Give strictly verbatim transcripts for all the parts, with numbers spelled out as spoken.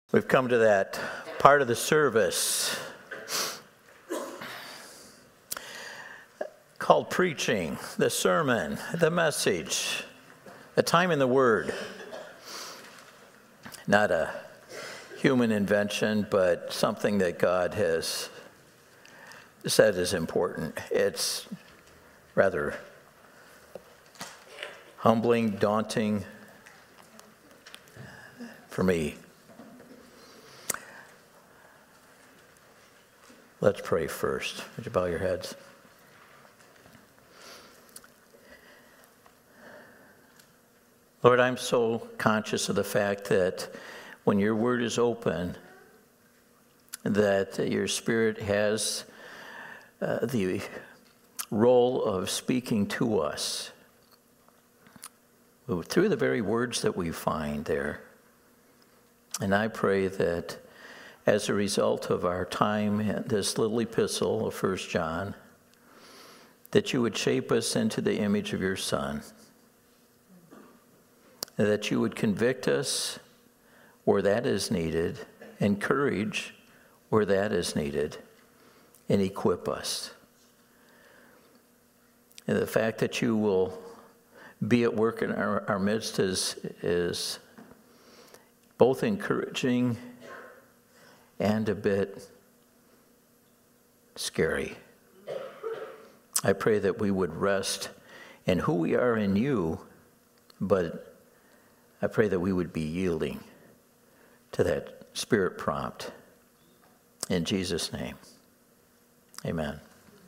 We've come to that part of the service called preaching, the sermon, the message, a time in the Word. Not a human invention, but something that God has said is important. It's rather humbling, daunting for me. Let's pray first. Would you bow your heads? Lord, I'm so conscious of the fact that when your word is open, that your Spirit has uh, the role of speaking to us through the very words that we find there. And I pray that as a result of our time in this little epistle of First John, that you would shape us into the image of your Son, that you would convict us where that is needed, encourage where that is needed, and equip us. And the fact that you will be at work in our, our midst is, is both encouraging and a bit scary. I pray that we would rest in who we are in you, but I pray that we would be yielding to that Spirit prompt. In Jesus' name, amen.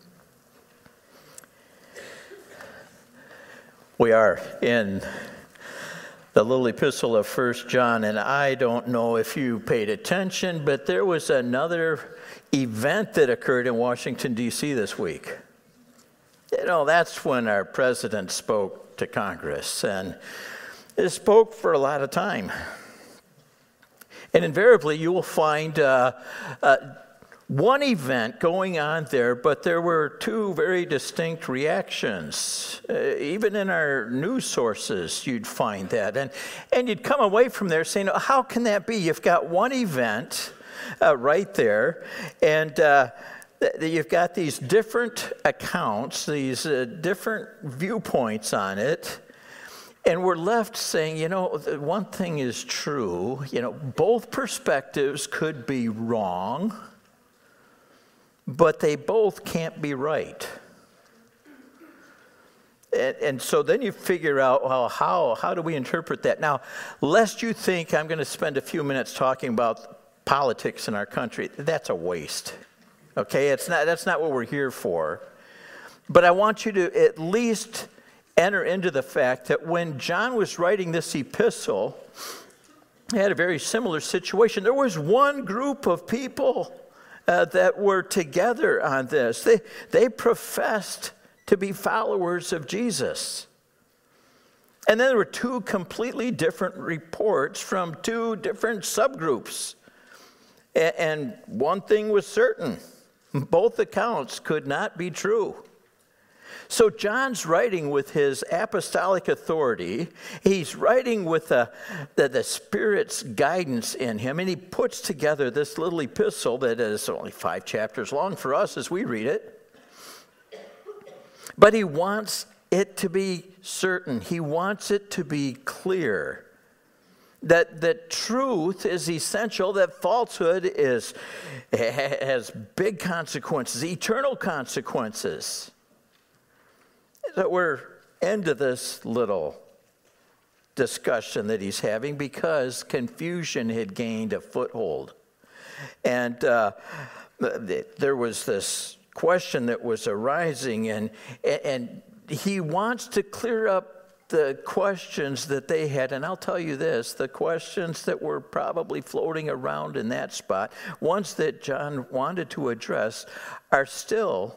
We are in the little epistle of First John, and I don't know if you paid attention, but there was another event that occurred in Washington, D C this week. You know, that's when our president spoke to Congress, and it spoke for a lot of time. And invariably, you will find uh, uh, one event going on there, but there were two very distinct reactions. Uh, even in our news sources, you'd find that. And, and you'd come away from there saying, how can that be? You've got one event uh, right there, and uh, th- you've got these different accounts, these uh, different viewpoints on it. And we're left saying, you know, one thing is true, you know, both perspectives could be wrong, but they both can't be right. And, and so then you figure out, well, how, how do we interpret that? Now, lest you think I'm going to spend a few minutes talking about politics in our country, that's a waste, okay? It's not, that's not what we're here for. But I want you to at least enter into the fact that when John was writing this epistle, he had a very similar situation. There was one group of people uh, that were together on this. They, they professed to be followers of Jesus. And then there were two completely different reports from two different subgroups. And, and one thing was certain, both accounts could not be true. So John's writing with his apostolic authority. He's writing with the, the, the Spirit's guidance in him, and he puts together this little epistle that is only five chapters long for us as we read it. But he wants it to be certain. He wants it to be clear that, that truth is essential, that falsehood is, has big consequences, eternal consequences. That we're into this little discussion that he's having because confusion had gained a foothold. And uh, there was this question that was arising, and, and he wants to clear up the questions that they had. And I'll tell you this, the questions that were probably floating around in that spot, ones that John wanted to address, are still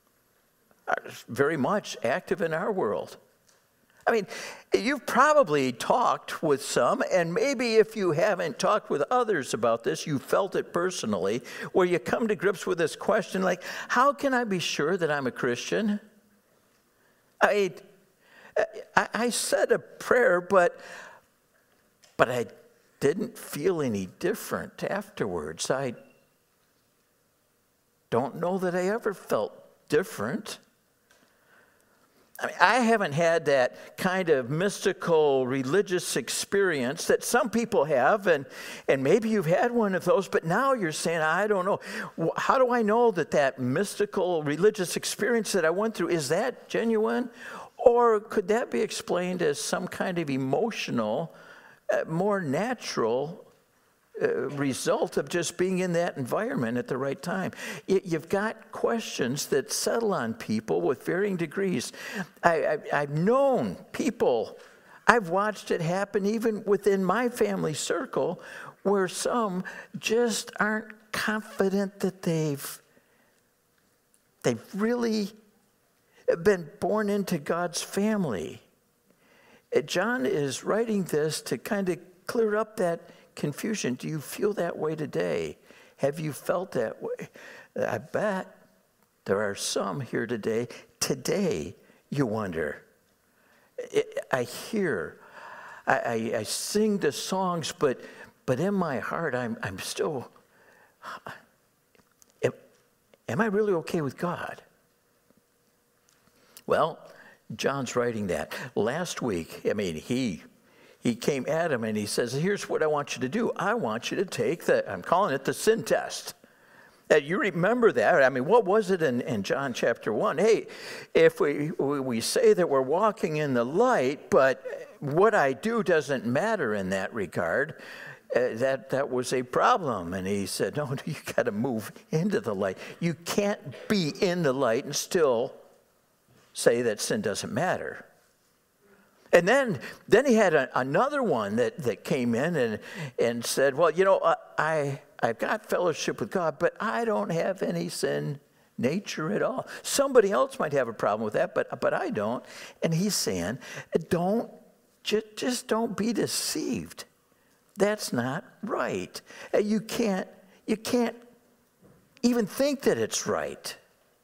very much active in our world. I mean, you've probably talked with some, and maybe if you haven't talked with others about this, you felt it personally, where you come to grips with this question like, how can I be sure that I'm a Christian? I, I, I said a prayer, but, but I didn't feel any different afterwards. I don't know that I ever felt different. I mean, I haven't had that kind of mystical religious experience that some people have, and, and maybe you've had one of those, but now you're saying, I don't know. How do I know that that mystical religious experience that I went through, is that genuine? Or could that be explained as some kind of emotional, uh, more natural uh, result of just being in that environment at the right time? You, you've got questions that settle on people with varying degrees. I, I, I've known people, I've watched it happen even within my family circle, where some just aren't confident that they've, they've really been born into God's family. John is writing this to kind of clear up that confusion. Do you feel that way today? Have you felt that way? I bet there are some here today. Today, you wonder. I hear, I, I, I sing the songs, but but in my heart, I'm I'm still. Am, am I really okay with God? Well, John's writing that. Last week, I mean, he he came at him and he says, here's what I want you to do. I want you to take the, I'm calling it the sin test. Uh, you remember that. I mean, what was it in, in John chapter one? Hey, if we, we, we say that we're walking in the light, but what I do doesn't matter in that regard, uh, that, that was a problem. And he said, no, you got to move into the light. You can't be in the light and still say that sin doesn't matter. And then, then he had a, another one that, that came in and, and said, well, you know, I, I've got fellowship with God, but I don't have any sin nature at all. Somebody else might have a problem with that, but, but I don't. And he's saying, don't, just, just don't be deceived. That's not right. You can't, you can't even think that it's right.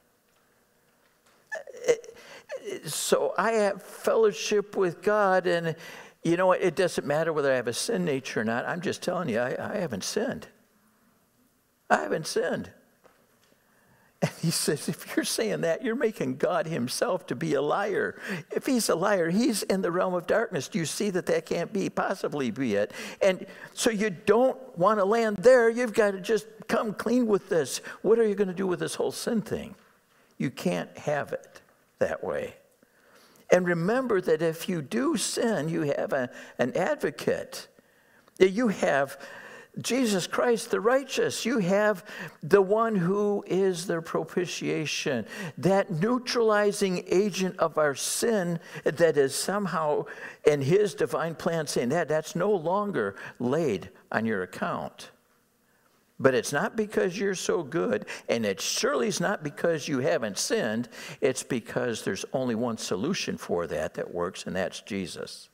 So I have fellowship with God, and you know what? It doesn't matter whether I have a sin nature or not. I'm just telling you, I, I haven't sinned. I haven't sinned. And he says, if you're saying that, you're making God himself to be a liar. If he's a liar, he's in the realm of darkness. Do you see that that can't be possibly be it? And so you don't want to land there. You've got to just come clean with this. What are you going to do with this whole sin thing? You can't have it that way. And remember that if you do sin, you have a, an advocate. You have Jesus Christ the righteous. You have the one who is the propitiation, that neutralizing agent of our sin that is somehow in his divine plan saying that that's no longer laid on your account. But it's not because you're so good, and it surely is not because you haven't sinned. It's because there's only one solution for that that works, and that's Jesus.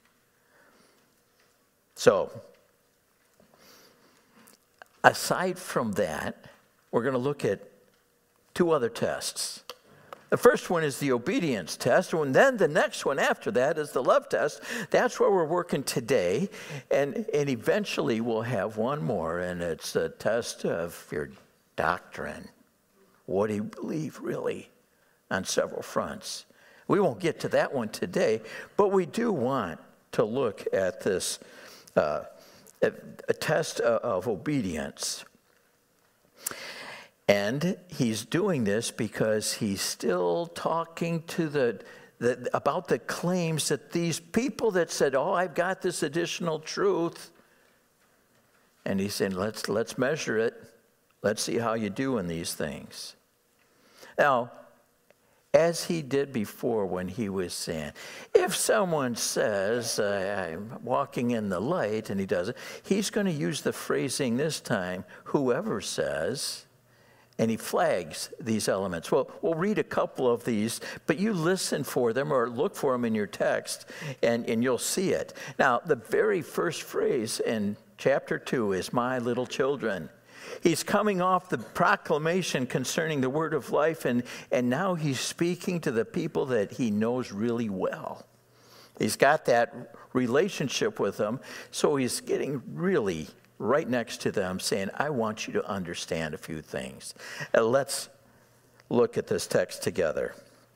So, aside from that, we're going to look at two other tests. The first one is the obedience test, and then the next one after that is the love test. That's where we're working today, and, and eventually we'll have one more, and it's a test of your doctrine. What do you believe, really, on several fronts? We won't get to that one today, but we do want to look at this uh, a, a test of obedience. And he's doing this because he's still talking to the, the about the claims that these people that said, oh, I've got this additional truth. And he's saying, let's, let's measure it. Let's see how you do in these things. Now, as he did before when he was saying, if someone says, uh, I'm walking in the light, and he doesn't, he's going to use the phrasing this time, whoever says. And he flags these elements. Well, we'll read a couple of these, but you listen for them or look for them in your text, and, and you'll see it. Now, the very first phrase in chapter two is, my little children. He's coming off the proclamation concerning the word of life, and, and now he's speaking to the people that he knows really well. He's got that relationship with them, so he's getting really right next to them saying, I want you to understand a few things. Uh, let's look at this text together.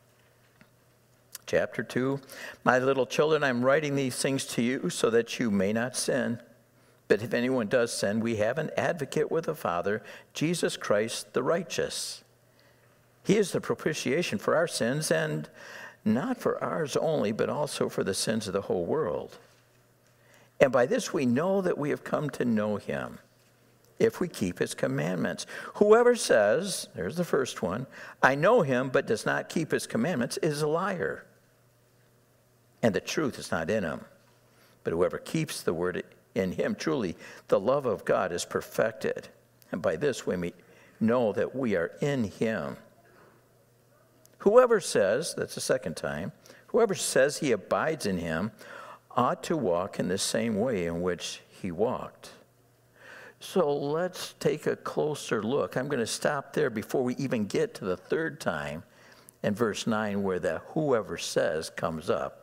Chapter two, my little children, I'm writing these things to you so that you may not sin. But if anyone does sin, we have an advocate with the Father, Jesus Christ the righteous. He is the propitiation for our sins, and not for ours only, but also for the sins of the whole world. And by this we know that we have come to know him, if we keep his commandments. Whoever says, there's the first one, I know him, but does not keep his commandments, is a liar. And the truth is not in him. But whoever keeps the word in him, truly the love of God is perfected. And by this we may know that we are in him. Whoever says, that's the second time, whoever says he abides in him ought to walk in the same way in which he walked. So let's take a closer look. I'm going to stop there before we even get to the third time in verse nine where the whoever says comes up.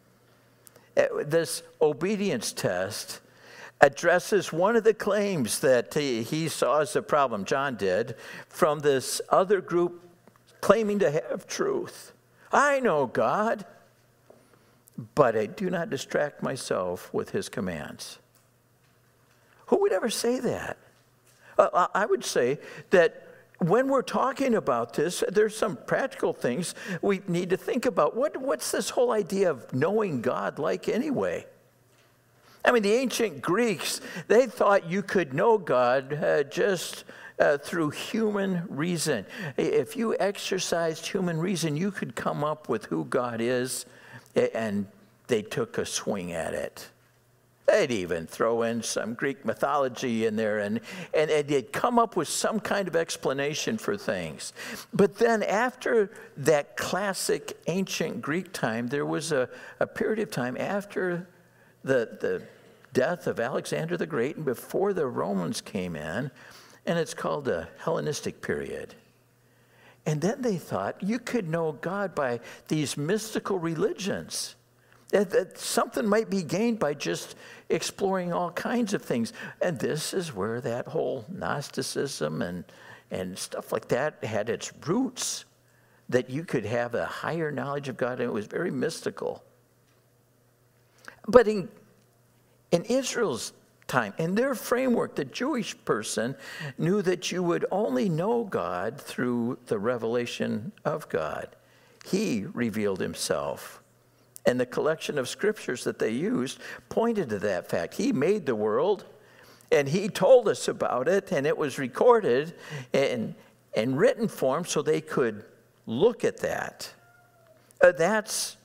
This obedience test addresses one of the claims that he, he saw as a problem, John did, from this other group claiming to have truth. I know God, but I do not distract myself with his commands. Who would ever say that? Uh, I would say that when we're talking about this, there's some practical things we need to think about. What, what's this whole idea of knowing God like anyway? I mean, the ancient Greeks, they thought you could know God uh, just uh, through human reason. If you exercised human reason, you could come up with who God is, and they took a swing at it. They'd even throw in some Greek mythology in there, and, and, and they'd come up with some kind of explanation for things. But then after that classic ancient Greek time, there was a, a period of time after the, the death of Alexander the Great and before the Romans came in, and it's called the Hellenistic period. And then they thought you could know God by these mystical religions. That, that something might be gained by just exploring all kinds of things. And this is where that whole Gnosticism and, and stuff like that had its roots, that you could have a higher knowledge of God, and it was very mystical. But in, in Israel's time, in their framework, the Jewish person knew that you would only know God through the revelation of God. He revealed himself. And the collection of scriptures that they used pointed to that fact. He made the world, and he told us about it, and it was recorded in, in written form so they could look at that. Uh, that's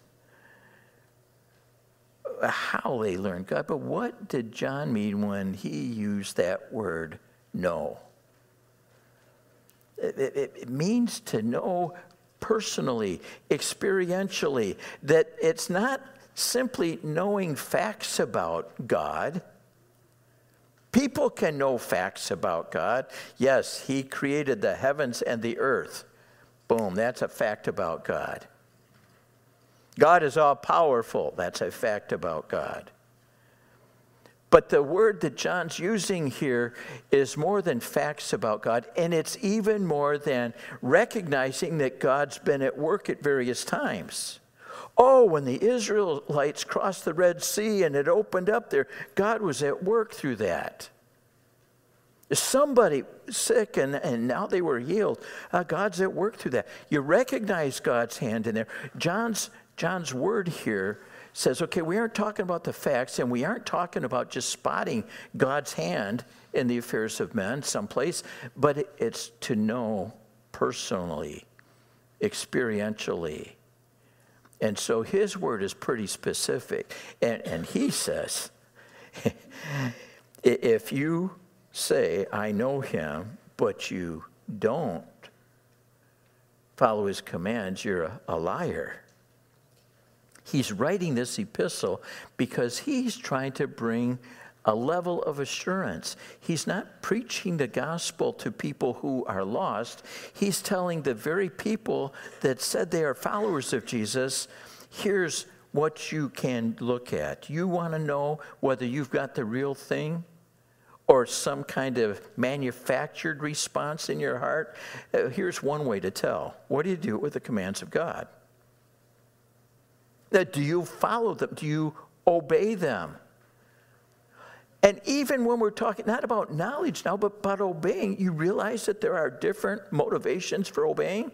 how they learned God. But what did John mean when he used that word, know? It, it, it means to know personally, experientially, that it's not simply knowing facts about God. People can know facts about God. Yes, he created the heavens and the earth. Boom, that's a fact about God. God is all-powerful. That's a fact about God. But the word that John's using here is more than facts about God, and it's even more than recognizing that God's been at work at various times. Oh, when the Israelites crossed the Red Sea and it opened up there, God was at work through that. Somebody sick and, and now they were healed. Uh, God's at work through that. You recognize God's hand in there. John's, John's word here says, okay, we aren't talking about the facts, and we aren't talking about just spotting God's hand in the affairs of men someplace, but it's to know personally, experientially. And so his word is pretty specific. And, and he says, if you say, I know him, but you don't follow his commands, you're a, a liar. He's writing this epistle because he's trying to bring a level of assurance. He's not preaching the gospel to people who are lost. He's telling the very people that said they are followers of Jesus, here's what you can look at. You want to know whether you've got the real thing or some kind of manufactured response in your heart? Uh, here's one way to tell. What do you do with the commands of God? Uh, do you follow them? Do you obey them? And even when we're talking not about knowledge now, but about obeying, you realize that there are different motivations for obeying?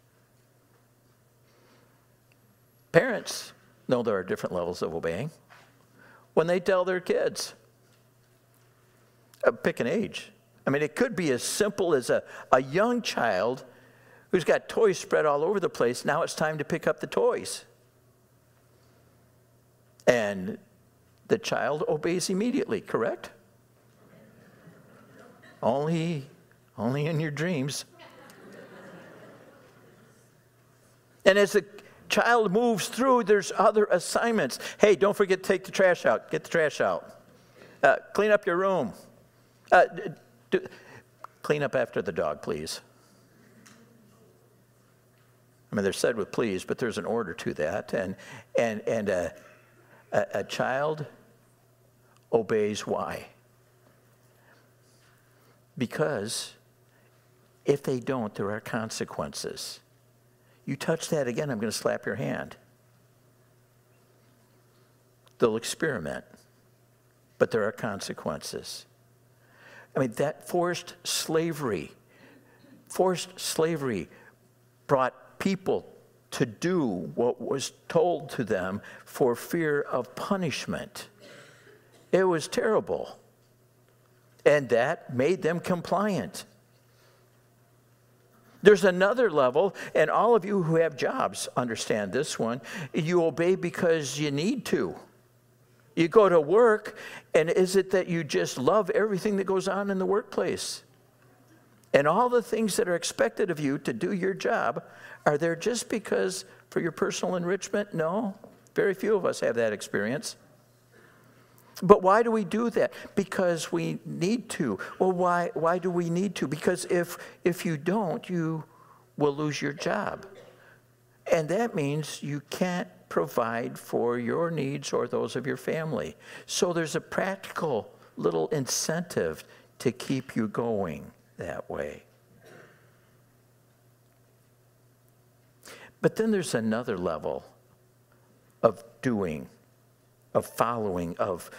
Parents know there are different levels of obeying. When they tell their kids, uh, pick an age. I mean, it could be as simple as a, a young child who's got toys spread all over the place. Now it's time to pick up the toys. And the child obeys immediately, correct? Only, only in your dreams. And as the child moves through, there's other assignments. Hey, don't forget to take the trash out. Get the trash out. Uh, clean up your room. Uh, do, clean up after the dog, please. I mean, they're said with please, but there's an order to that. And, and, and uh, a, a child obeys why? Because if they don't, there are consequences. You touch that again, I'm going to slap your hand. They'll experiment, but there are consequences. I mean, that forced slavery, forced slavery brought people to do what was told to them for fear of punishment. It was terrible. And that made them compliant. There's another level, and all of you who have jobs understand this one. You obey because you need to. You go to work, and is it that you just love everything that goes on in the workplace? And all the things that are expected of you to do your job, are there just because for your personal enrichment? No. Very few of us have that experience. But why do we do that? Because we need to. Well, why, why do we need to? Because if, if you don't, you will lose your job. And that means you can't provide for your needs or those of your family. So there's a practical little incentive to keep you going that way. But then there's another level of doing, of following, of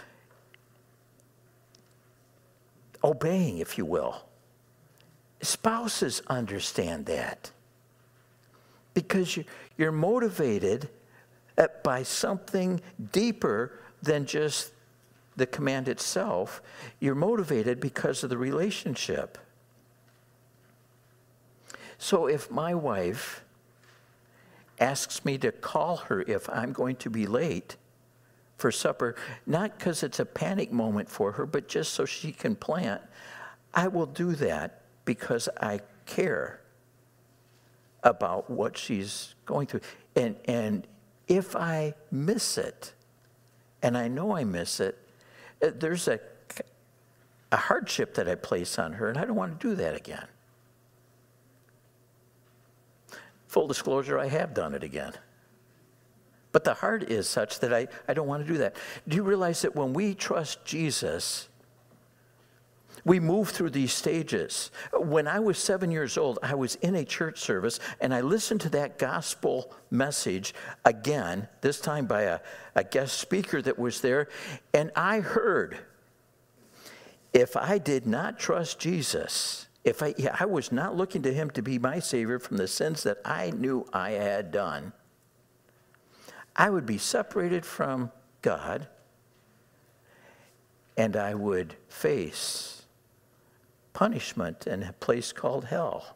obeying, if you will. Spouses understand that because you're motivated by something deeper than just the command itself. You're motivated because of the relationship. So if my wife asks me to call her if I'm going to be late for supper, not because it's a panic moment for her, but just so she can plan, I will do that because I care about what she's going through. And, and if I miss it, and I know I miss it, there's a, a hardship that I place on her, and I don't want to do that again. Full disclosure, I have done it again. But the heart is such that I, I don't want to do that. Do you realize that when we trust Jesus, we move through these stages? When I was seven years old, I was in a church service, and I listened to that gospel message again, this time by a, a guest speaker that was there, and I heard, if I did not trust Jesus, if I, yeah, I was not looking to him to be my Savior from the sins that I knew I had done, I would be separated from God, and I would face punishment in a place called hell.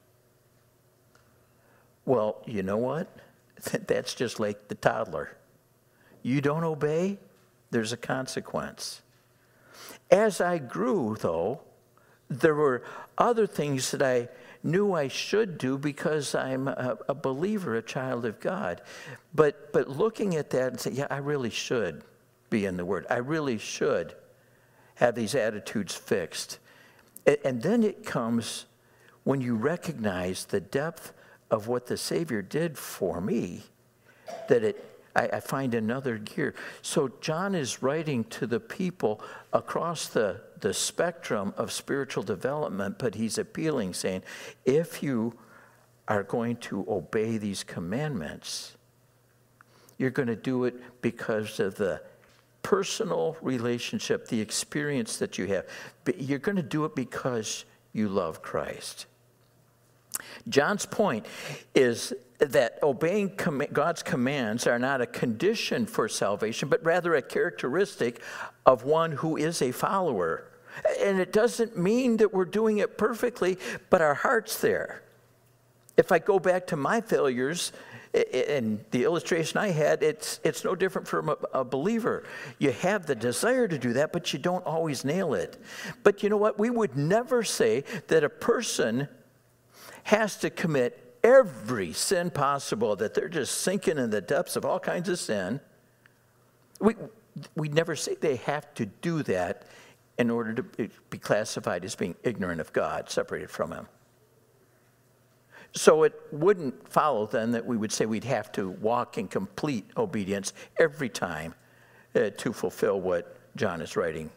Well, you know what? That's just like the toddler. You don't obey, there's a consequence. As I grew, though, there were other things that I knew I should do because I'm a, a believer, a child of God. But, but looking at that and saying, yeah, I really should be in the Word. I really should have these attitudes fixed. And, and then it comes when you recognize the depth of what the Savior did for me, that it, I, I find another gear. So John is writing to the people across the, the spectrum of spiritual development, but he's appealing, saying, if you are going to obey these commandments, you're going to do it because of the personal relationship, the experience that you have. But you're going to do it because you love Christ. John's point is that obeying com- God's commands are not a condition for salvation, but rather a characteristic of one who is a follower. And it doesn't mean that we're doing it perfectly, but our heart's there. If I go back to my failures, and the illustration I had, it's it's no different from a, a believer. You have the desire to do that, but you don't always nail it. But you know what? We would never say that a person has to commit every sin possible, that they're just sinking in the depths of all kinds of sin. We we never say they have to do that in order to be classified as being ignorant of God, separated from Him. So it wouldn't follow then that we would say we'd have to walk in complete obedience every time uh, to fulfill what John is writing.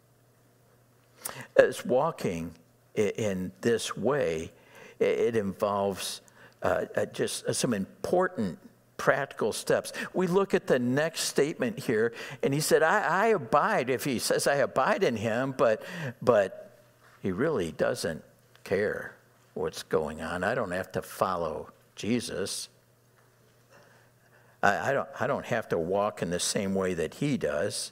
As walking in, in this way, it involves uh, uh, just some important practical steps. We look at the next statement here, and he said, I, I abide. If he says I abide in him, but but he really doesn't care what's going on. I don't have to follow Jesus. I, I don't I don't have to walk in the same way that he does.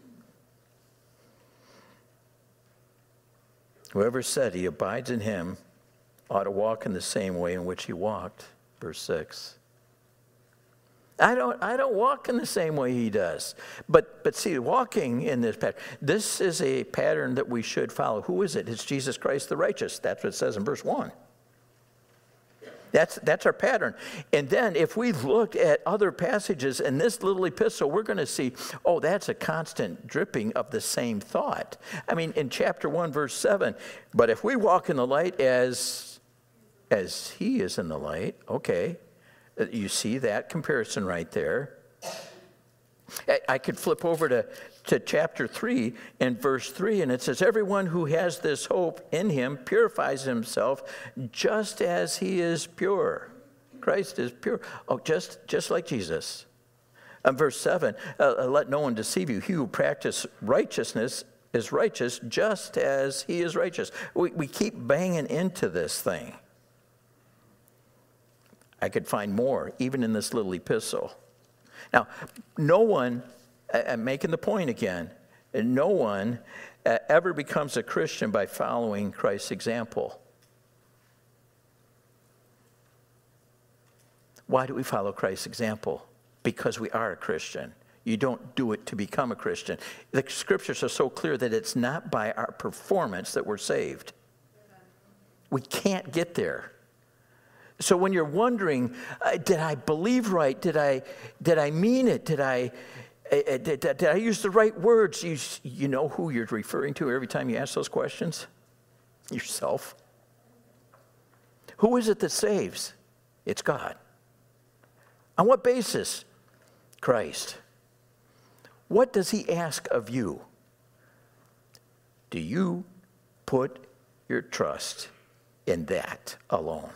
Whoever said he abides in him ought to walk in the same way in which he walked. Verse six. I don't I don't walk in the same way he does. But but see, walking in this pattern, this is a pattern that we should follow. Who is it? It's Jesus Christ the righteous. That's what it says in verse one. That's that's our pattern. And then if we look at other passages in this little epistle, we're going to see, oh, that's a constant dripping of the same thought. I mean, in chapter one, verse seven, but if we walk in the light as as he is in the light, okay. You see that comparison right there. I could flip over to, to chapter three and verse three, and it says, everyone who has this hope in him purifies himself just as he is pure. Christ is pure. Oh, just, just like Jesus. And verse seven, uh, let no one deceive you. He who practices righteousness is righteous just as he is righteous. We, we keep banging into this thing. I could find more, even in this little epistle. Now, no one, I'm making the point again, no one ever becomes a Christian by following Christ's example. Why do we follow Christ's example? Because we are a Christian. You don't do it to become a Christian. The scriptures are so clear that it's not by our performance that we're saved. We can't get there. So when you're wondering, uh, did I believe right? Did I did I mean it? Did I uh, did, did I use the right words? You, you know who you're referring to every time you ask those questions? Yourself. Who is it that saves? It's God. On what basis? Christ. What does he ask of you? Do you put your trust in that alone?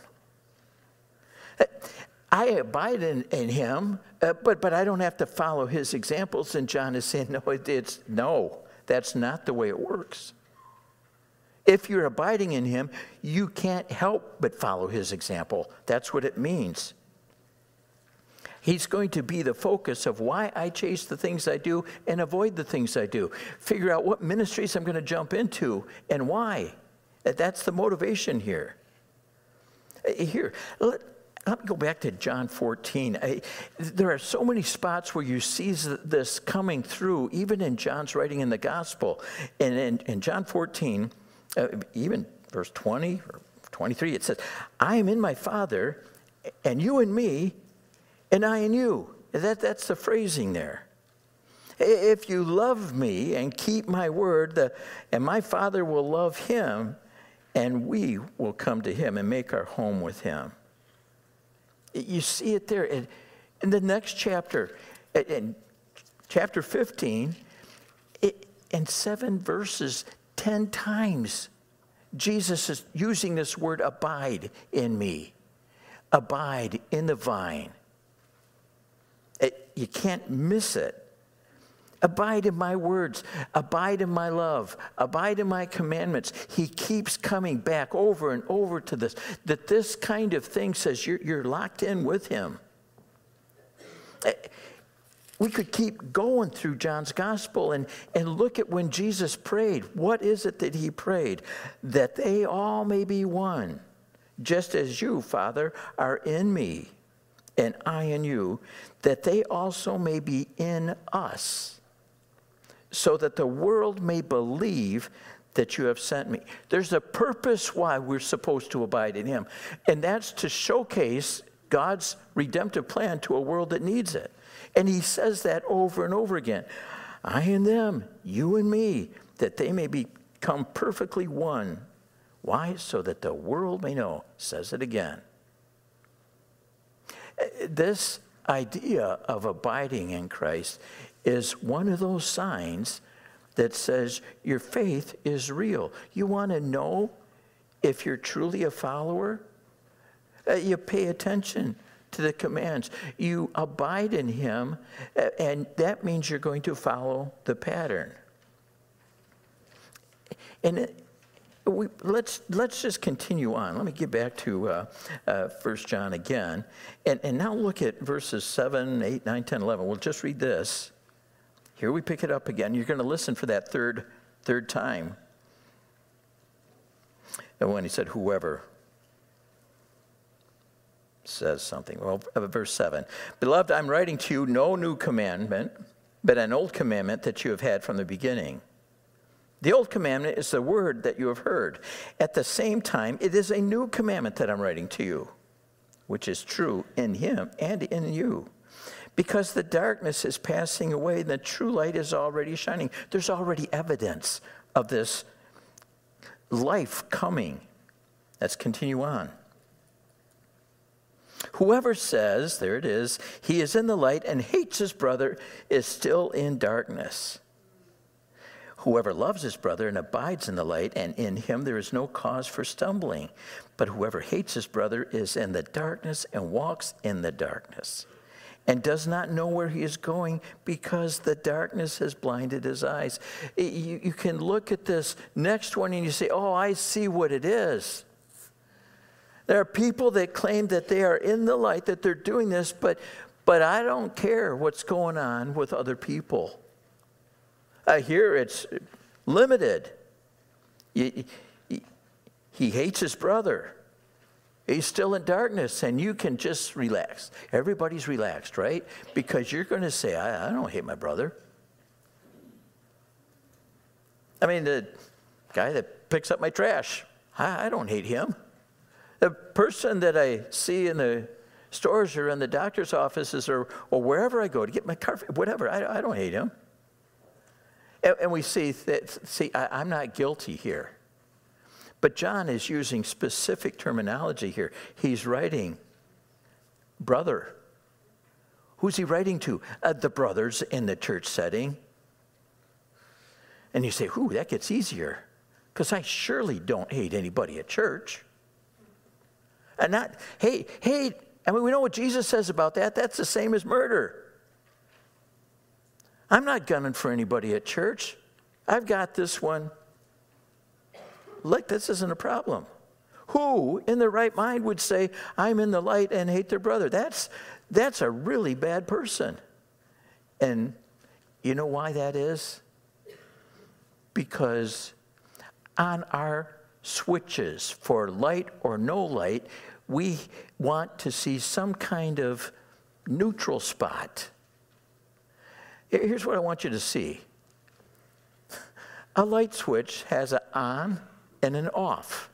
I abide in, in him, uh, but, but I don't have to follow his examples. And John is saying, no, it, it's, no, that's not the way it works. If you're abiding in him, you can't help but follow his example. That's what it means. He's going to be the focus of why I chase the things I do and avoid the things I do. Figure out what ministries I'm going to jump into and why. That's the motivation here. Here, let, Let me go back to John fourteen. I, there are so many spots where you see this coming through, even in John's writing in the gospel. And in, in John fourteen, uh, even verse twenty or twenty-three, it says, I am in my Father, and you in me, and I in you. That, that's the phrasing there. If you love me and keep my word, the, and my Father will love him, and we will come to him and make our home with him. You see it there. In the next chapter, In chapter fifteen, it, in seven verses, ten times, Jesus is using this word abide in me. Abide in the vine. It, you can't miss it. Abide in my words. Abide in my love. Abide in my commandments. He keeps coming back over and over to this. That this kind of thing says you're, you're locked in with him. We could keep going through John's gospel and, and look at when Jesus prayed. What is it that he prayed? That they all may be one, just as you, Father, are in me, and I in you, that they also may be in us, so that the world may believe that you have sent me. There's a purpose why we're supposed to abide in him, and that's to showcase God's redemptive plan to a world that needs it. And he says that over and over again. I and them, you and me, that they may become perfectly one. Why? So that the world may know. Says it again. This idea of abiding in Christ is one of those signs that says your faith is real. You want to know if you're truly a follower? Uh, you pay attention to the commands. You abide in him, and that means you're going to follow the pattern. And it, we, let's let's just continue on. Let me get back to uh, uh, First John again, and, and now look at verses seven, eight, nine, ten, eleven. We'll just read this. Here we pick it up again. You're going to listen for that third third time. And when he said, whoever says something. Well, verse seven. Beloved, I'm writing to you no new commandment, but an old commandment that you have had from the beginning. The old commandment is the word that you have heard. At the same time, it is a new commandment that I'm writing to you, which is true in him and in you. Because the darkness is passing away and the true light is already shining. There's already evidence of this life coming. Let's continue on. Whoever says, there it is, he is in the light and hates his brother is still in darkness. Whoever loves his brother and abides in the light, and in him there is no cause for stumbling. But whoever hates his brother is in the darkness and walks in the darkness, and does not know where he is going because the darkness has blinded his eyes. You, you can look at this next one and you say, oh, I see what it is. There are people that claim that they are in the light, that they're doing this, but, but I don't care what's going on with other people. Uh, here it's limited. He, he, he hates his brother. He's still in darkness, and you can just relax. Everybody's relaxed, right? Because you're going to say, I, I don't hate my brother. I mean, the guy that picks up my trash, I, I don't hate him. The person that I see in the stores or in the doctor's offices or, or wherever I go to get my car, whatever, I, I don't hate him. And, and we see that, see, I, I'm not guilty here. But John is using specific terminology here. He's writing brother. Who's he writing to? Uh, the brothers in the church setting. And you say, ooh, that gets easier. Because I surely don't hate anybody at church. And not, hey, hey, I mean, we know what Jesus says about that. That's the same as murder. I'm not gunning for anybody at church. I've got this one. Look, this isn't a problem. Who in their right mind would say, I'm in the light and hate their brother? That's, that's a really bad person. And you know why that is? Because on our switches for light or no light, we want to see some kind of neutral spot. Here's what I want you to see. A light switch has an on and an off.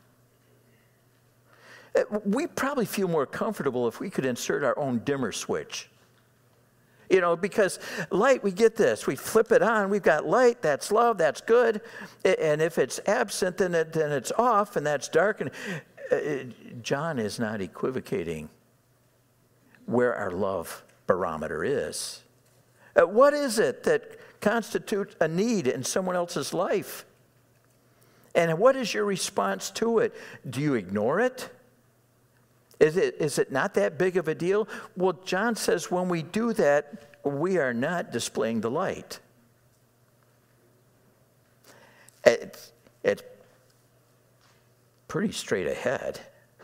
We probably feel more comfortable if we could insert our own dimmer switch. You know, because light, we get this. We flip it on. We've got light. That's love. That's good. And if it's absent, then, it, then it's off, and that's dark. And uh, John is not equivocating where our love barometer is. Uh, what is it that constitutes a need in someone else's life? And what is your response to it? Do you ignore it? Is it, is it not that big of a deal? Well, John says when we do that, we are not displaying the light. It's, it's pretty straight ahead.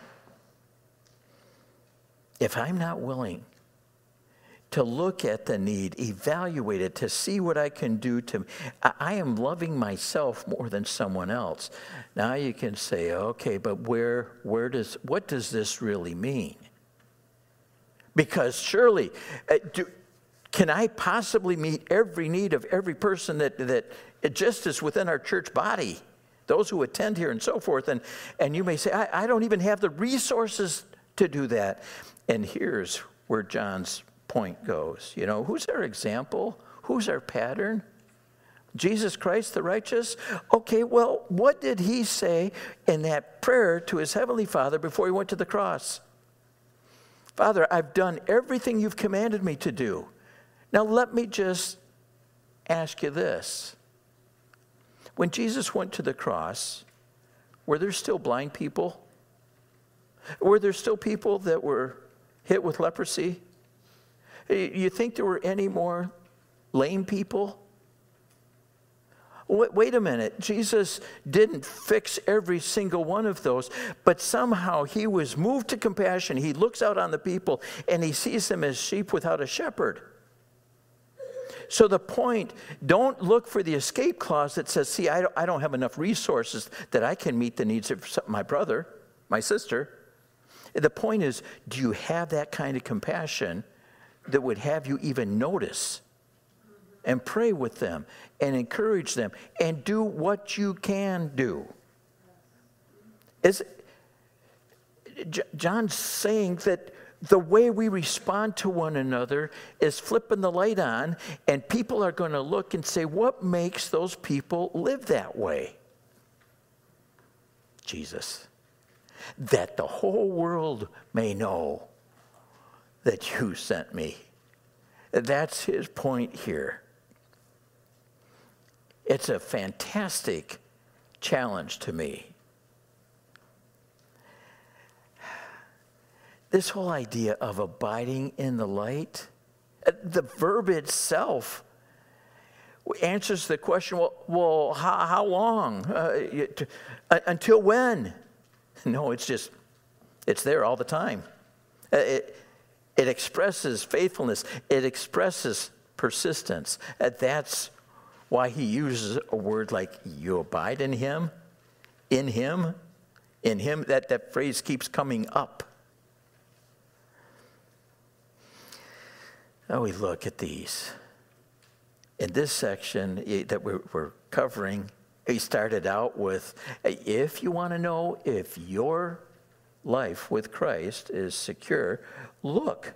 If I'm not willing to look at the need, evaluate it, to see what I can do to, I am loving myself more than someone else. Now you can say, okay, but where, where does, what does this really mean? Because surely, uh, do, can I possibly meet every need of every person that, that it just is within our church body, those who attend here and so forth? And, and you may say, I, I don't even have the resources to do that. And here's where John's point goes. You know, who's our example? Who's our pattern? Jesus Christ, the righteous? Okay, well, what did he say in that prayer to his heavenly Father before he went to the cross? Father, I've done everything you've commanded me to do. Now let me just ask you this. When Jesus went to the cross, were there still blind people? Were there still people that were hit with leprosy? You think there were any more lame people? Wait a minute. Jesus didn't fix every single one of those, but somehow he was moved to compassion. He looks out on the people and he sees them as sheep without a shepherd. So the point, don't look for the escape clause that says, see, I don't, I don't have enough resources that I can meet the needs of my brother, my sister. The point is, do you have that kind of compassion that would have you even notice and pray with them and encourage them and do what you can do? Is John's saying that the way we respond to one another is flipping the light on, and people are going to look and say, what makes those people live that way? Jesus. That the whole world may know that you sent me. That's his point here. It's a fantastic challenge to me. This whole idea of abiding in the light, the verb itself answers the question, well, well how, how long? Uh, to, uh, until when? No, it's just, it's there all the time. Uh, it, It expresses faithfulness. It expresses persistence. Uh, that's why he uses a word like you abide in him, in him, in him. That, that phrase keeps coming up. Now we look at these. In this section that we're, we're covering, he started out with, if you want to know if your life with Christ is secure, look.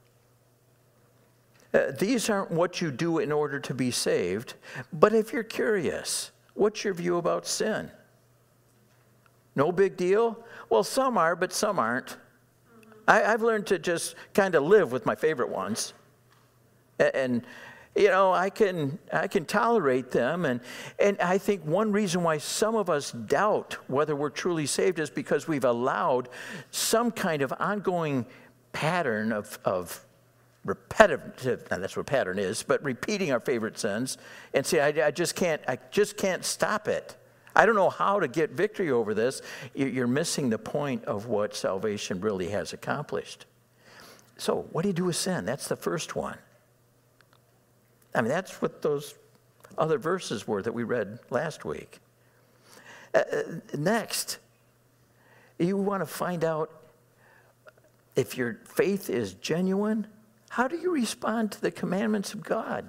Uh, these aren't what you do in order to be saved, but if you're curious, what's your view about sin? No big deal? Well, some are, but some aren't. I, I've learned to just kind of live with my favorite ones. And, and you know, I can I can tolerate them, and, and I think one reason why some of us doubt whether we're truly saved is because we've allowed some kind of ongoing pattern of, of repetitive, now that's what pattern is, but repeating our favorite sins, and say, I, I just can't, I just can't stop it. I don't know how to get victory over this. You're missing the point of what salvation really has accomplished. So what do you do with sin? That's the first one. I mean, that's what those other verses were that we read last week. Uh, next, you want to find out if your faith is genuine. How do you respond to the commandments of God?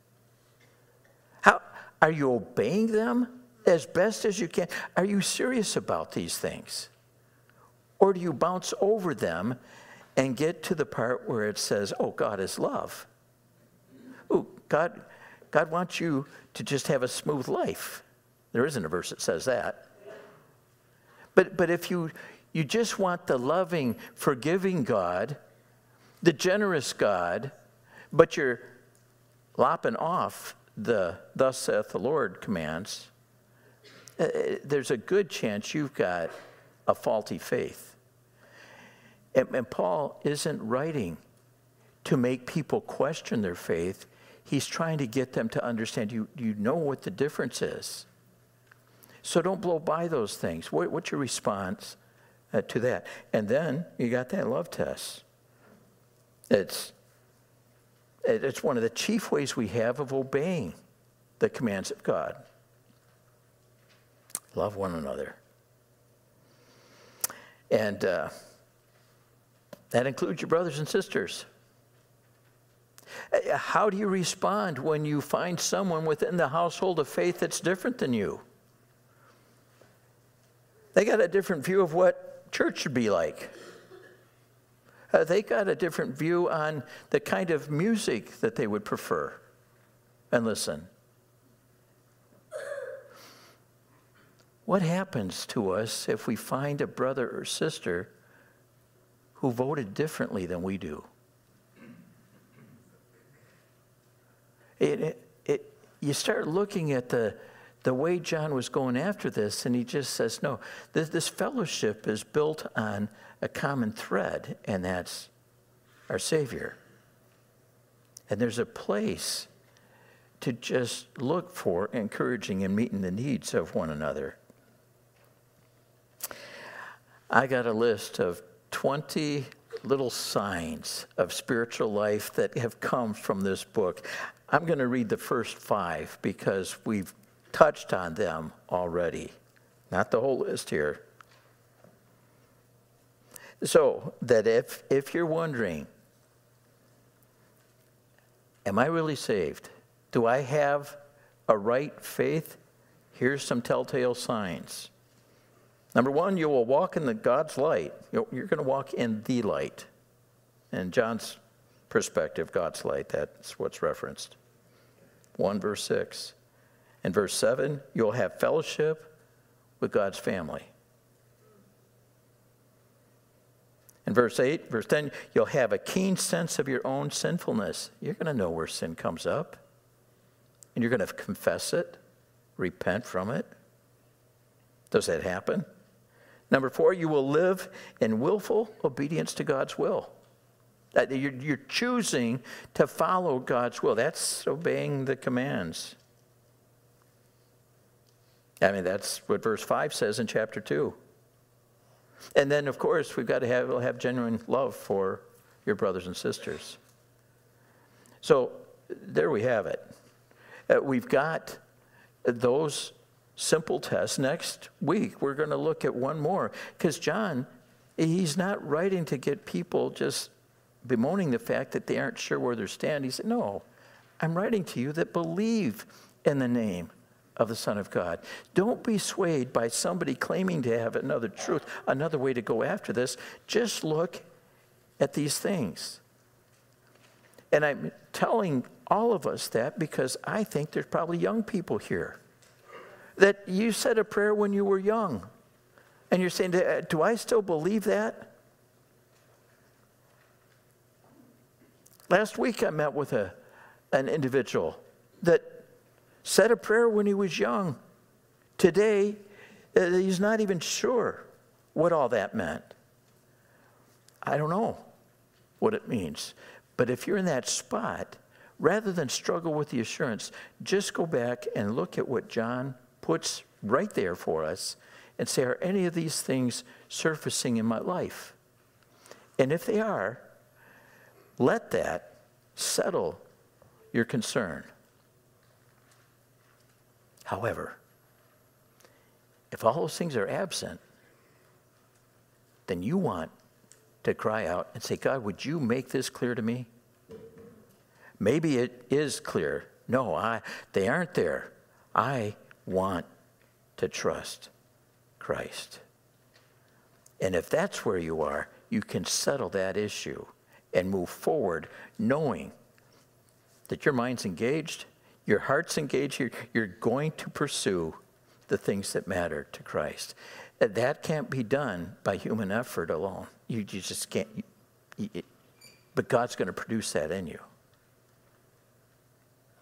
How are you obeying them as best as you can? Are you serious about these things? Or do you bounce over them and get to the part where it says, oh, God is love? Oh, God, God wants you to just have a smooth life. There isn't a verse that says that. But, but if you, you just want the loving, forgiving God, the generous God, but you're lopping off the thus saith the Lord commands, uh, there's a good chance you've got a faulty faith. And, and Paul isn't writing to make people question their faith. He's trying to get them to understand you, you know what the difference is. So don't blow by those things. What, what's your response uh, to that? And then you got that love test. It's, it's one of the chief ways we have of obeying the commands of God. Love one another. And uh, that includes your brothers and sisters. How do you respond when you find someone within the household of faith that's different than you? They got a different view of what church should be like. Uh, they got a different view on the kind of music that they would prefer and listen. What happens to us if we find a brother or sister who voted differently than we do? It, it, it, you start looking at the, the way John was going after this, and he just says, no, this, this fellowship is built on a common thread, and that's our Savior. And there's a place to just look for encouraging and meeting the needs of one another. I got a list of twenty little signs of spiritual life that have come from this book. I'm going to read the first five because we've touched on them already. Not the whole list here. So that if, if you're wondering, am I really saved? Do I have a right faith? Here's some telltale signs. Number one, you will walk in the God's light. You're going to walk in the light. In John's perspective, God's light, that's what's referenced. one verse six. In verse seven, you'll have fellowship with God's family. In verse eight, verse ten, you'll have a keen sense of your own sinfulness. You're going to know where sin comes up. And you're going to confess it, repent from it. Does that happen? Number four, you will live in willful obedience to God's will. That you're, you're choosing to follow God's will. That's obeying the commands. I mean, that's what verse five says in chapter two. And then, of course, we've got to have, we'll have genuine love for your brothers and sisters. So there we have it. Uh, we've got those simple tests. Next week, we're going to look at one more. Because John, he's not writing to get people just bemoaning the fact that they aren't sure where they're standing. He said, no, I'm writing to you that believe in the name of the Son of God. Don't be swayed by somebody claiming to have another truth, another way to go after this. Just look at these things. And I'm telling all of us that because I think there's probably young people here that you said a prayer when you were young. And you're saying, do I still believe that? Last week I met with a, an individual that said a prayer when he was young. Today, uh, he's not even sure what all that meant. I don't know what it means. But if you're in that spot, rather than struggle with the assurance, just go back and look at what John puts right there for us and say, are any of these things surfacing in my life? And if they are, let that settle your concern. However, if all those things are absent, then you want to cry out and say, God, would you make this clear to me? Maybe it is clear. No, I, they aren't there. I want to trust Christ. And if that's where you are, you can settle that issue and move forward knowing that your mind's engaged, your heart's engaged, you're, you're going to pursue the things that matter to Christ. That can't be done by human effort alone. You, you just can't. You, you, but God's going to produce that in you.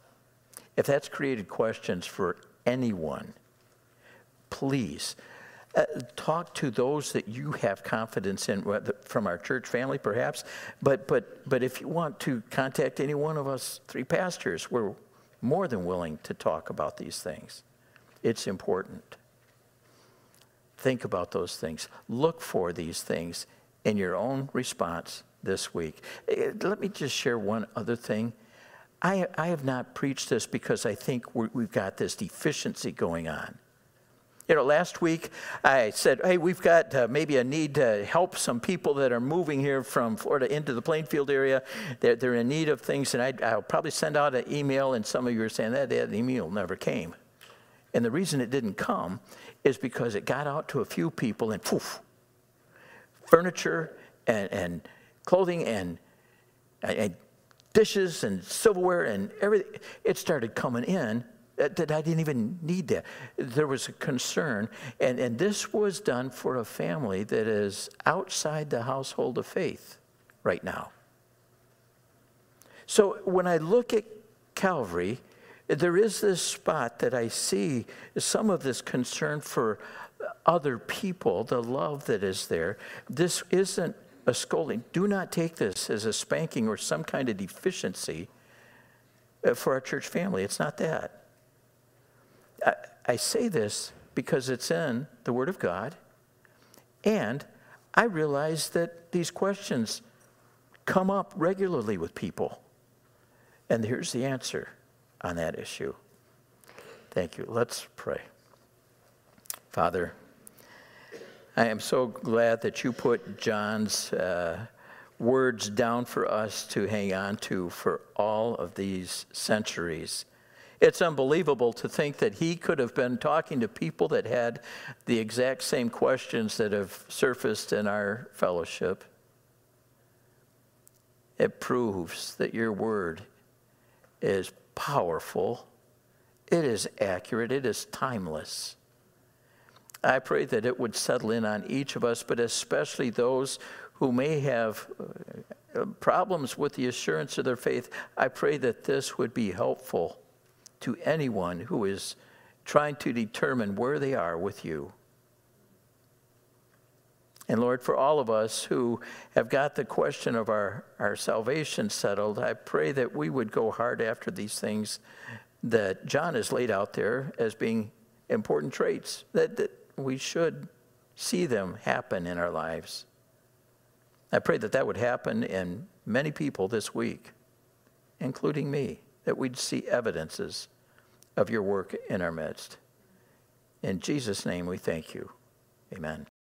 if that's created questions for anyone, please uh, talk to those that you have confidence in, whether from our church family perhaps, but, but, but if you want to contact any one of us three pastors, we're more than willing to talk about these things. It's important. Think about those things. Look for these things in your own response this week. Let me just share one other thing. I, I have not preached this because I think we're, we've got this deficiency going on. You know, last week I said, hey, we've got uh, maybe a need to help some people that are moving here from Florida into the Plainfield area. They're, they're in need of things, and I, I'll probably send out an email, and some of you are saying that, that email never came. And the reason it didn't come is because it got out to a few people, and poof, furniture and, and clothing and, and dishes and silverware and everything, it started coming in. That I didn't even need that. There was a concern, and, and this was done for a family that is outside the household of faith right now. So when I look at Calvary, there is this spot that I see some of this concern for other people, the love that is there. This isn't a scolding. Do not take this as a spanking or some kind of deficiency for our church family. It's not that. I, I say this because it's in the Word of God, and I realize that these questions come up regularly with people. And here's the answer on that issue. Thank you. Let's pray. Father, I am so glad that you put John's uh, words down for us to hang on to for all of these centuries. It's unbelievable to think that he could have been talking to people that had the exact same questions that have surfaced in our fellowship. It proves that your word is powerful, it is accurate, it is timeless. I pray that it would settle in on each of us, but especially those who may have problems with the assurance of their faith. I pray that this would be helpful to anyone who is trying to determine where they are with you. And Lord, for all of us who have got the question of our, our salvation settled, I pray that we would go hard after these things that John has laid out there as being important traits, that, that we should see them happen in our lives. I pray that that would happen in many people this week, including me, that we'd see evidences of your work in our midst. In Jesus' name we thank you. Amen.